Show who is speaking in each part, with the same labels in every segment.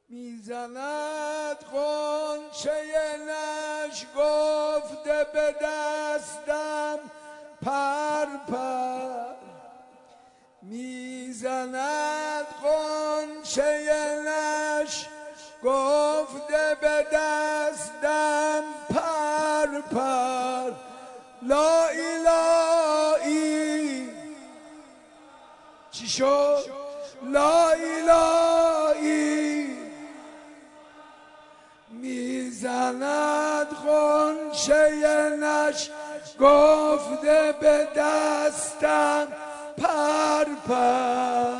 Speaker 1: میزند غنچه نش گفته به دستم پر پر، میزند غنچه نش گفته به دستم پر پر. لا الهی چی شد؟ لا الهی میزند غنچه نش گفته به دستم پر پر.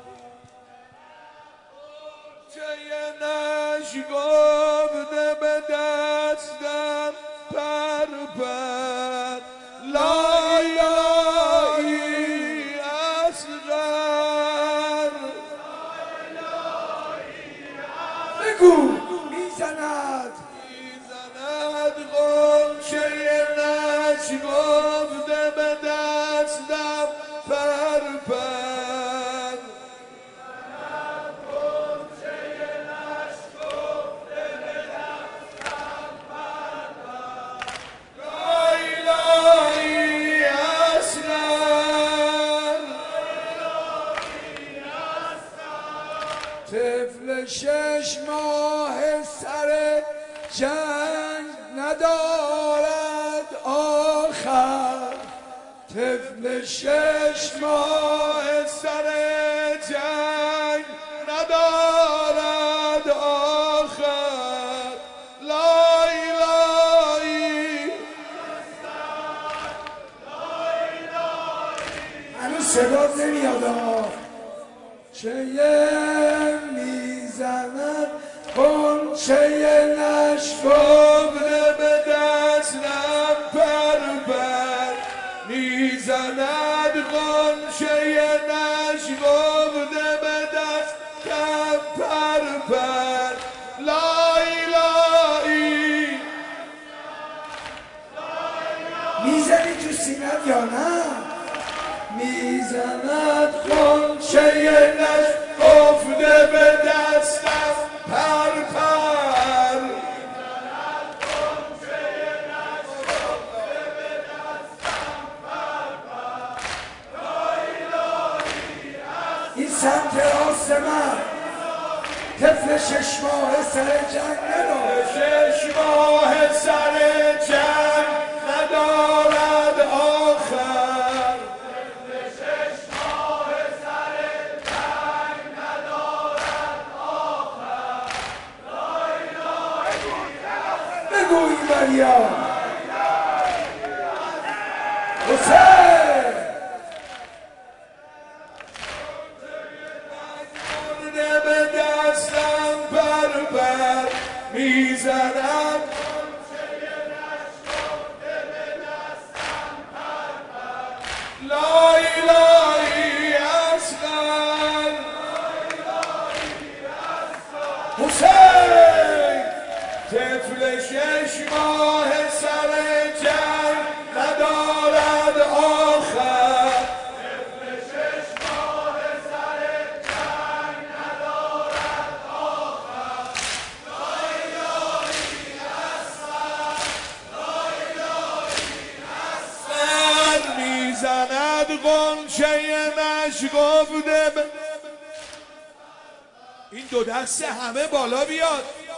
Speaker 1: غنچه نش گفته به دستم پر پر. لا الهی اصغر بگو. میزند غنچه نش گفته به دستم پر پر. غنچه نش گفته به دستم پر پر. لا الهی اصغر طفل 6 ماه سر جنگ ندارد آخر. طفل 6 ماه سر جنگ ندارد آخر. لا الهی هنوز صدات نمیاد چه میزند غنچه نش گفته به دستم پر پر. میزند غنچه نش گفته به دستم پر پر. لا الهی میزنی تو سینت یا نه؟ میزند غنچه نش گفته به دستم پر پر. این سمت راست من طفل 6 ماه سر جنگ ندارد. 6 ماه سر جنگ ندارد آخر. طفل 6 ماه سر جنگ ندارد آخر. لا الهی بگوی مریم حسین به دستم پر پر. میزند لا الهی اصغر حسین طفل 6 ماه سر جنگ ندارد آخر. میزند غنچه نش گفته این دو دست همه بالا بیاد.